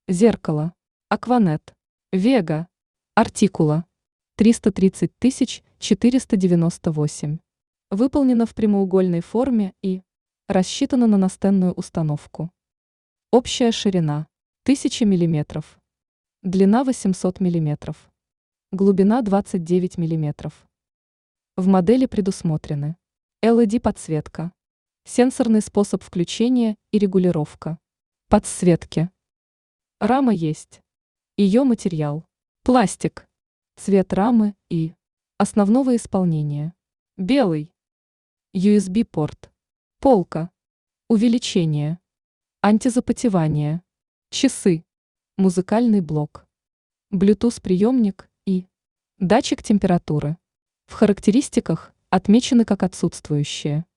Зеркало. Акванет. Вега. Артикула. 330 498. Выполнено в прямоугольной форме и рассчитано на настенную установку. Общая ширина 1000 мм. Длина 800 мм. Глубина 29 мм. В модели предусмотрены LED-подсветка, сенсорный способ включения и регулировка, подсветки. Рама есть. Ее материал – пластик. Цвет рамы и основного исполнения – белый. USB-порт. Полка. Увеличение. Антизапотевание. Часы. Музыкальный блок. Bluetooth-приемник и датчик температуры. В характеристиках отмечены как отсутствующие.